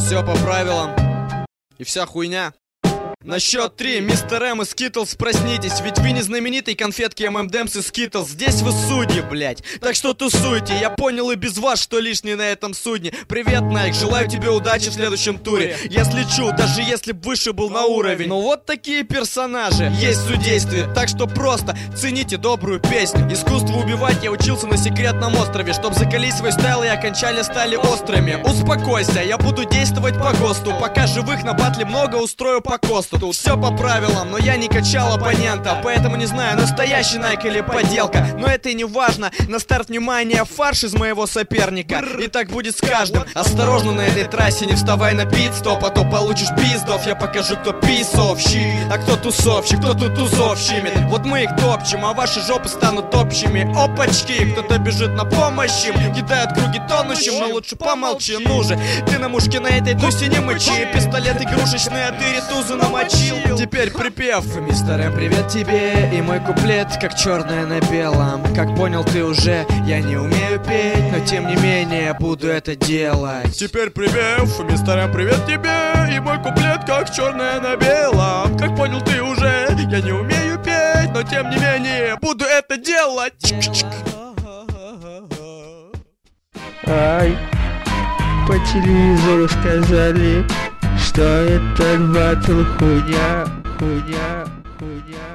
все по правилам и вся хуйня. На счет 3, мистер М и Скитлс, проснитесь, ведь вы не знаменитые конфетки ММДМС и Скитлс. Здесь вы судьи, блять, так что тусуйте. Я понял и без вас, что лишний на этом судне. Привет, Найк, желаю тебе удачи в следующем туре. Я слечу, даже если б выше был на уровень. Ну вот такие персонажи есть в судействе, так что просто цените добрую песню. Искусство убивать я учился на секретном острове, чтоб закалить свой стайл и окончали стали острыми. Успокойся, я буду действовать по ГОСТу, пока живых на батле много, устрою по косту. Тут все по правилам, но я не качал оппонента, поэтому не знаю, настоящий Найк или подделка. Но это и не важно, на старт внимания фарш из моего соперника. И так будет с каждым. Осторожно на этой трассе, не вставай на пит-стоп, а то получишь пиздов. Я покажу, кто писовщик, а кто тусовщик, кто тут тузов щемит. Вот мы их топчем, а ваши жопы станут общими. Опачки, кто-то бежит на помощь им, кидает круги тонущим, но лучше помолчи, ну же. Ты на мушке на этой тусе не мочи, пистолет игрушечный, а ты ретузы намочил. Теперь припев. Мистер М, привет тебе, и мой куплет как черное на белом. Как понял ты уже, я не умею петь, но тем не менее буду это делать. Теперь припев. Мистер М, привет тебе, и мой куплет как черное на белом. Как понял ты уже, я не умею петь, но тем не менее буду это делать. Ай, по телевизору сказали, что этот батл хуйня, хуйня, хуйня.